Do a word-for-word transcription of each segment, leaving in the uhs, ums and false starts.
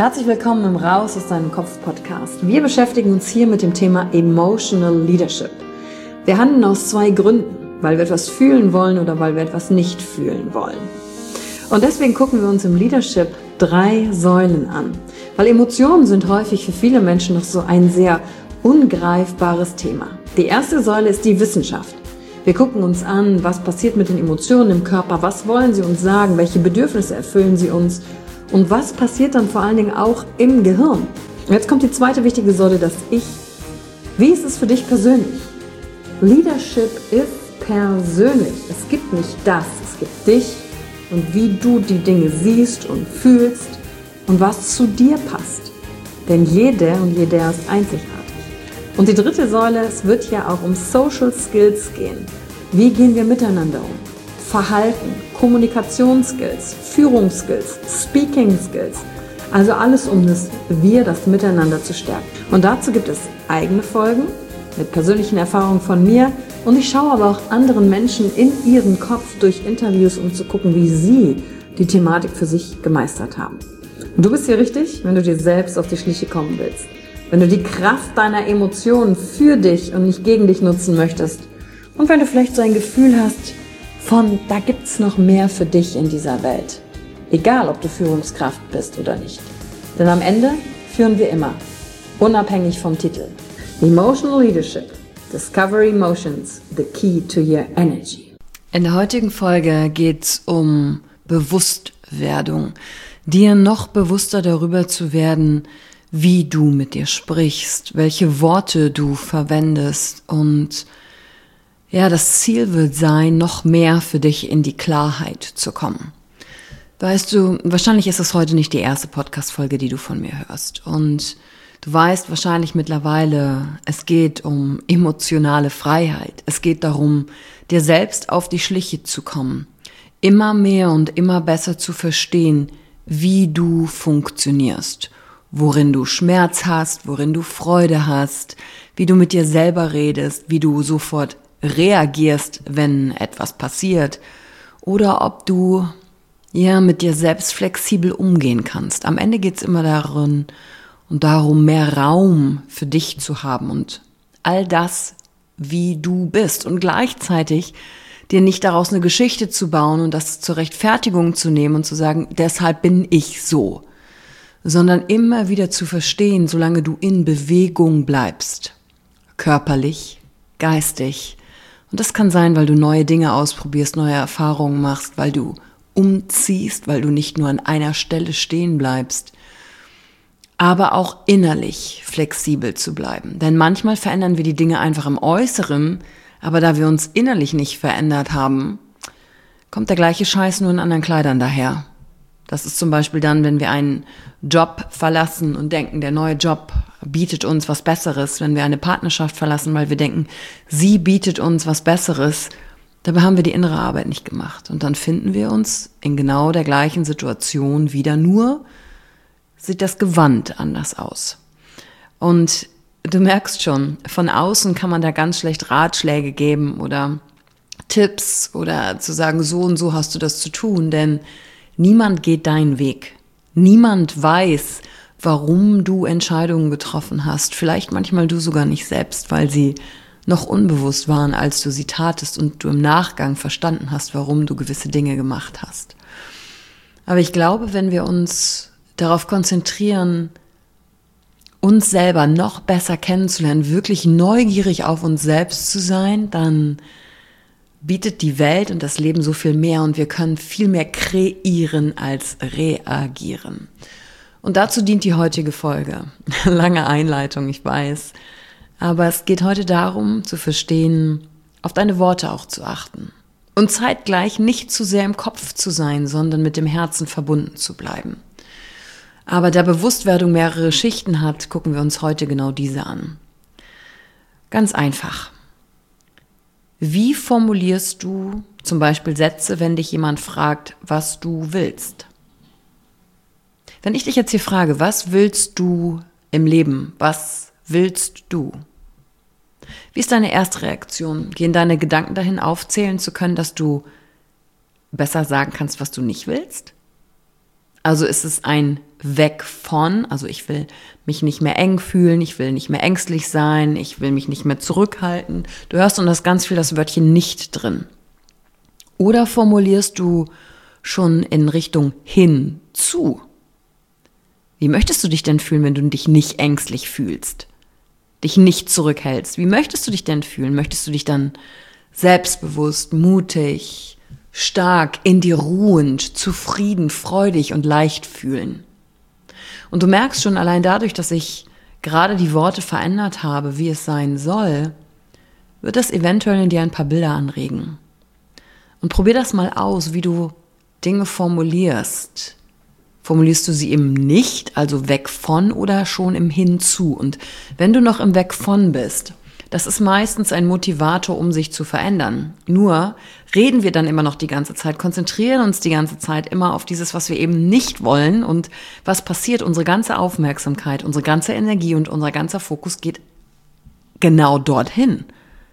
Herzlich willkommen im Raus aus deinem Kopf Podcast. Wir beschäftigen uns hier mit dem Thema Emotional Leadership. Wir handeln aus zwei Gründen, weil wir etwas fühlen wollen oder weil wir etwas nicht fühlen wollen. Und deswegen gucken wir uns im Leadership drei Säulen an, weil Emotionen sind häufig für viele Menschen noch so ein sehr ungreifbares Thema. Die erste Säule ist die Wissenschaft. Wir gucken uns an, was passiert mit den Emotionen im Körper, was wollen sie uns sagen, welche Bedürfnisse erfüllen sie uns und was passiert dann vor allen Dingen auch im Gehirn. Und jetzt kommt die zweite wichtige Säule, das Ich. Wie ist es für dich persönlich? Leadership ist persönlich. Es gibt nicht das, es gibt dich und wie du die Dinge siehst und fühlst und was zu dir passt. Denn jede und jeder ist einzigartig. Und die dritte Säule, es wird ja auch um Social Skills gehen. Wie gehen wir miteinander um? Verhalten, Kommunikationsskills, Führungsskills, Speaking Skills. Also alles, um das Wir, das Miteinander zu stärken. Und dazu gibt es eigene Folgen mit persönlichen Erfahrungen von mir. Und ich schaue aber auch anderen Menschen in ihren Kopf durch Interviews, um zu gucken, wie sie die Thematik für sich gemeistert haben. Und du bist hier richtig, wenn du dir selbst auf die Schliche kommen willst. Wenn du die Kraft deiner Emotionen für dich und nicht gegen dich nutzen möchtest. Und wenn du vielleicht so ein Gefühl hast von, da gibt's noch mehr für dich in dieser Welt. Egal, ob du Führungskraft bist oder nicht. Denn am Ende führen wir immer, unabhängig vom Titel. Emotional Leadership. Discover Emotions, the key to your energy. In der heutigen Folge geht's um Bewusstwerdung. Dir noch bewusster darüber zu werden, wie du mit dir sprichst, welche Worte du verwendest und ja, das Ziel wird sein, noch mehr für dich in die Klarheit zu kommen. Weißt du, wahrscheinlich ist es heute nicht die erste Podcast-Folge, die du von mir hörst und du weißt wahrscheinlich mittlerweile, es geht um emotionale Freiheit, es geht darum, dir selbst auf die Schliche zu kommen, immer mehr und immer besser zu verstehen, wie du funktionierst. Worin du Schmerz hast, worin du Freude hast, wie du mit dir selber redest, wie du sofort reagierst, wenn etwas passiert oder ob du ja mit dir selbst flexibel umgehen kannst. Am Ende geht's immer darin und darum, mehr Raum für dich zu haben und all das, wie du bist und gleichzeitig dir nicht daraus eine Geschichte zu bauen und das zur Rechtfertigung zu nehmen und zu sagen, deshalb bin ich so. Sondern immer wieder zu verstehen, solange du in Bewegung bleibst, körperlich, geistig. Und das kann sein, weil du neue Dinge ausprobierst, neue Erfahrungen machst, weil du umziehst, weil du nicht nur an einer Stelle stehen bleibst, aber auch innerlich flexibel zu bleiben. Denn manchmal verändern wir die Dinge einfach im Äußeren, aber da wir uns innerlich nicht verändert haben, kommt der gleiche Scheiß nur in anderen Kleidern daher. Das ist zum Beispiel dann, wenn wir einen Job verlassen und denken, der neue Job bietet uns was Besseres. Wenn wir eine Partnerschaft verlassen, weil wir denken, sie bietet uns was Besseres. Dabei haben wir die innere Arbeit nicht gemacht. Und dann finden wir uns in genau der gleichen Situation wieder. Nur sieht das Gewand anders aus. Und du merkst schon, von außen kann man da ganz schlecht Ratschläge geben oder Tipps oder zu sagen, so und so hast du das zu tun, denn niemand geht deinen Weg. Niemand weiß, warum du Entscheidungen getroffen hast. Vielleicht manchmal du sogar nicht selbst, weil sie noch unbewusst waren, als du sie tatest und du im Nachgang verstanden hast, warum du gewisse Dinge gemacht hast. Aber ich glaube, wenn wir uns darauf konzentrieren, uns selber noch besser kennenzulernen, wirklich neugierig auf uns selbst zu sein, dann bietet die Welt und das Leben so viel mehr und wir können viel mehr kreieren als reagieren. Und dazu dient die heutige Folge. Lange Einleitung, ich weiß. Aber es geht heute darum, zu verstehen, auf deine Worte auch zu achten. Und zeitgleich nicht zu sehr im Kopf zu sein, sondern mit dem Herzen verbunden zu bleiben. Aber da Bewusstwerdung mehrere Schichten hat, gucken wir uns heute genau diese an. Ganz einfach. Wie formulierst du zum Beispiel Sätze, wenn dich jemand fragt, was du willst? Wenn ich dich jetzt hier frage, was willst du im Leben? Was willst du? Wie ist deine erste Reaktion? Gehen deine Gedanken dahin, aufzählen zu können, dass du besser sagen kannst, was du nicht willst? Also ist es ein Weg von, also ich will mich nicht mehr eng fühlen, ich will nicht mehr ängstlich sein, ich will mich nicht mehr zurückhalten. Du hörst und das ganz viel das Wörtchen nicht drin. Oder formulierst du schon in Richtung hinzu? Wie möchtest du dich denn fühlen, wenn du dich nicht ängstlich fühlst? Dich nicht zurückhältst? Wie möchtest du dich denn fühlen? Möchtest du dich dann selbstbewusst, mutig, stark, in dir ruhend, zufrieden, freudig und leicht fühlen? Und du merkst schon allein dadurch, dass ich gerade die Worte verändert habe, wie es sein soll, wird das eventuell in dir ein paar Bilder anregen. Und probier das mal aus, wie du Dinge formulierst. Formulierst du sie eben nicht, also weg von oder schon im Hinzu? Und wenn du noch im Weg von bist, das ist meistens ein Motivator, um sich zu verändern. Nur reden wir dann immer noch die ganze Zeit, konzentrieren uns die ganze Zeit immer auf dieses, was wir eben nicht wollen. Und was passiert? Unsere ganze Aufmerksamkeit, unsere ganze Energie und unser ganzer Fokus geht genau dorthin.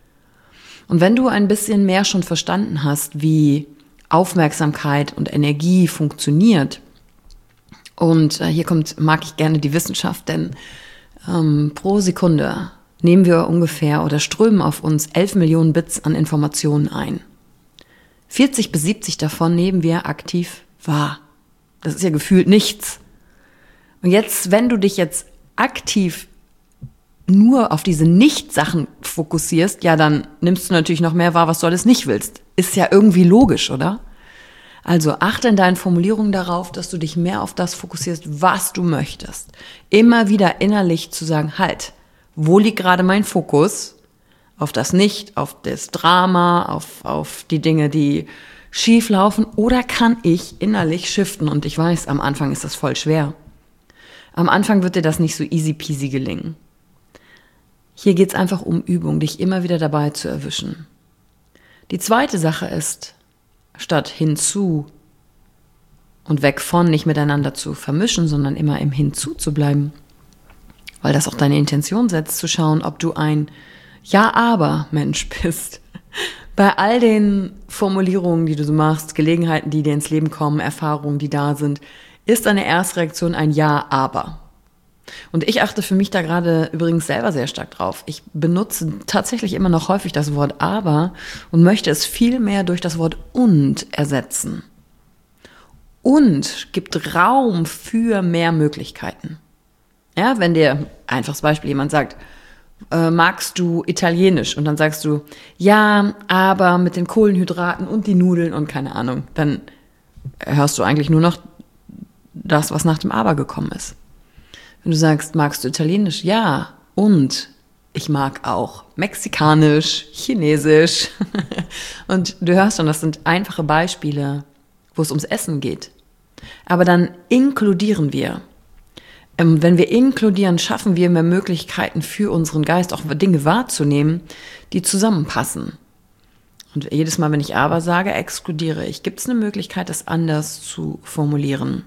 Und wenn du ein bisschen mehr schon verstanden hast, wie Aufmerksamkeit und Energie funktioniert, und äh, hier kommt, mag ich gerne die Wissenschaft, denn ähm, pro Sekunde nehmen wir ungefähr oder strömen auf uns elf Millionen Bits an Informationen ein. vierzig bis siebzig davon nehmen wir aktiv wahr. Das ist ja gefühlt nichts. Und jetzt, wenn du dich jetzt aktiv nur auf diese Nicht-Sachen fokussierst, ja, dann nimmst du natürlich noch mehr wahr, was du alles nicht willst. Ist ja irgendwie logisch, oder? Also achte in deinen Formulierungen darauf, dass du dich mehr auf das fokussierst, was du möchtest. Immer wieder innerlich zu sagen, halt, wo liegt gerade mein Fokus? Auf das Nicht, auf das Drama, auf, auf die Dinge, die schief laufen. Oder kann ich innerlich shiften? Und ich weiß, am Anfang ist das voll schwer. Am Anfang wird dir das nicht so easy peasy gelingen. Hier geht es einfach um Übung, dich immer wieder dabei zu erwischen. Die zweite Sache ist, statt hinzu und weg von nicht miteinander zu vermischen, sondern immer im Hinzu zu bleiben, weil das auch deine Intention setzt, zu schauen, ob du ein Ja-Aber-Mensch bist. Bei all den Formulierungen, die du so machst, Gelegenheiten, die dir ins Leben kommen, Erfahrungen, die da sind, ist deine erste Reaktion ein Ja-Aber. Und ich achte für mich da gerade übrigens selber sehr stark drauf. Ich benutze tatsächlich immer noch häufig das Wort aber und möchte es viel mehr durch das Wort und ersetzen. Und gibt Raum für mehr Möglichkeiten. Ja, wenn dir, einfaches Beispiel, jemand sagt, äh, magst du Italienisch? Und dann sagst du, ja, aber mit den Kohlenhydraten und die Nudeln und keine Ahnung. Dann hörst du eigentlich nur noch das, was nach dem Aber gekommen ist. Wenn du sagst, magst du Italienisch? Ja, und ich mag auch Mexikanisch, Chinesisch. Und du hörst schon, das sind einfache Beispiele, wo es ums Essen geht. Aber dann inkludieren wir. Ähm, wenn wir inkludieren, schaffen wir mehr Möglichkeiten für unseren Geist, auch Dinge wahrzunehmen, die zusammenpassen. Und jedes Mal, wenn ich aber sage, exkludiere ich. Gibt es eine Möglichkeit, das anders zu formulieren?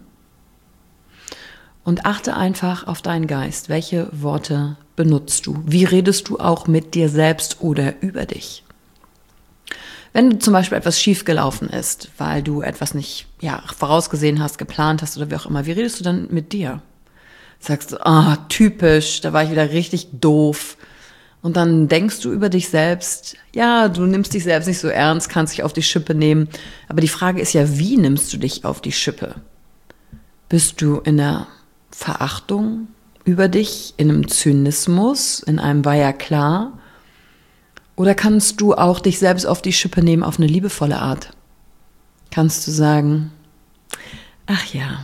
Und achte einfach auf deinen Geist. Welche Worte benutzt du? Wie redest du auch mit dir selbst oder über dich? Wenn zum Beispiel etwas schiefgelaufen ist, weil du etwas nicht ja, vorausgesehen hast, geplant hast oder wie auch immer, wie redest du dann mit dir? Sagst du, ah, typisch, da war ich wieder richtig doof. Und dann denkst du über dich selbst, ja, du nimmst dich selbst nicht so ernst, kannst dich auf die Schippe nehmen. Aber die Frage ist ja, wie nimmst du dich auf die Schippe? Bist du in der Verachtung über dich, in einem Zynismus, in einem war ja klar? Oder kannst du auch dich selbst auf die Schippe nehmen auf eine liebevolle Art? Kannst du sagen, ach ja,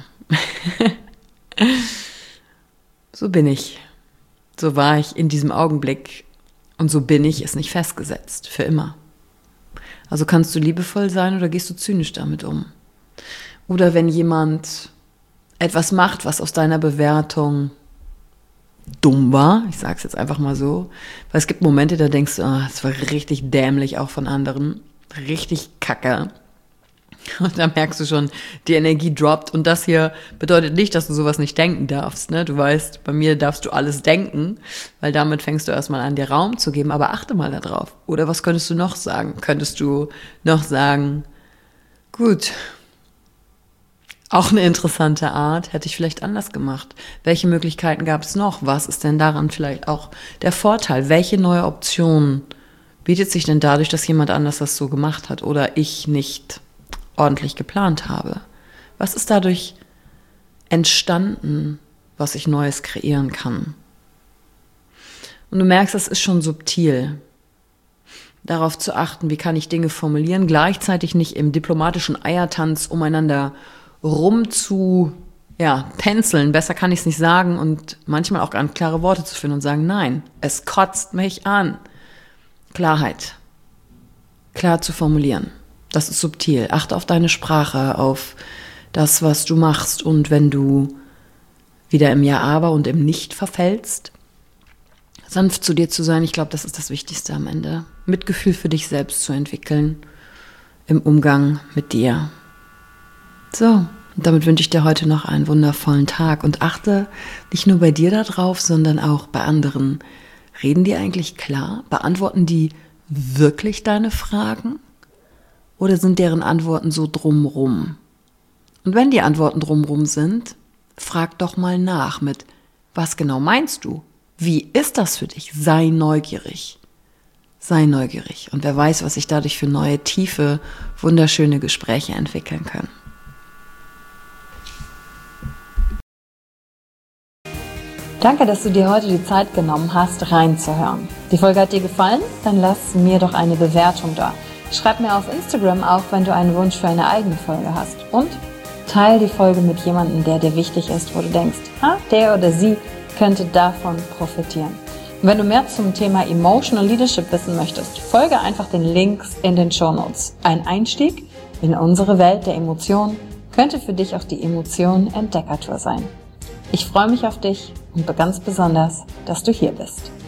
so bin ich, so war ich in diesem Augenblick und so bin ich, ist nicht festgesetzt, für immer. Also kannst du liebevoll sein oder gehst du zynisch damit um? Oder wenn jemand etwas macht, was aus deiner Bewertung dumm war, ich sage es jetzt einfach mal so, weil es gibt Momente, da denkst du, oh, das war richtig dämlich auch von anderen, richtig kacke. Und da merkst du schon, die Energie droppt und das hier bedeutet nicht, dass du sowas nicht denken darfst. Ne? Du weißt, bei mir darfst du alles denken, weil damit fängst du erstmal an, dir Raum zu geben, aber achte mal darauf. Oder was könntest du noch sagen? Könntest du noch sagen, gut, Auch eine interessante Art, hätte ich vielleicht anders gemacht. Welche Möglichkeiten gab es noch? Was ist denn daran vielleicht auch der Vorteil? Welche neue Option bietet sich denn dadurch, dass jemand anders das so gemacht hat oder ich nicht ordentlich geplant habe? Was ist dadurch entstanden, was ich Neues kreieren kann? Und du merkst, das ist schon subtil. Darauf zu achten, wie kann ich Dinge formulieren, gleichzeitig nicht im diplomatischen Eiertanz umeinander rum zu ja, tänzeln, besser kann ich es nicht sagen und manchmal auch ganz klare Worte zu finden und sagen, nein, es kotzt mich an. Klarheit. Klar zu formulieren. Das ist subtil. Achte auf deine Sprache, auf das, was du machst und wenn du wieder im Ja, aber und im Nicht verfällst, sanft zu dir zu sein, ich glaube, das ist das Wichtigste am Ende. Mitgefühl für dich selbst zu entwickeln im Umgang mit dir. So, und damit wünsche ich dir heute noch einen wundervollen Tag und achte nicht nur bei dir da drauf, sondern auch bei anderen. Reden die eigentlich klar? Beantworten die wirklich deine Fragen? Oder sind deren Antworten so drumrum? Und wenn die Antworten drumrum sind, frag doch mal nach mit, was genau meinst du? Wie ist das für dich? Sei neugierig. Sei neugierig. Und wer weiß, was sich dadurch für neue, tiefe, wunderschöne Gespräche entwickeln können. Danke, dass du dir heute die Zeit genommen hast, reinzuhören. Die Folge hat dir gefallen? Dann lass mir doch eine Bewertung da. Schreib mir auf Instagram auch, wenn du einen Wunsch für eine eigene Folge hast. Und teile die Folge mit jemandem, der dir wichtig ist, wo du denkst, ha, der oder sie könnte davon profitieren. Und wenn du mehr zum Thema Emotional Leadership wissen möchtest, folge einfach den Links in den Shownotes. Ein Einstieg in unsere Welt der Emotionen könnte für dich auch die Emotionen-Entdeckertour sein. Ich freue mich auf dich und ganz besonders, dass du hier bist.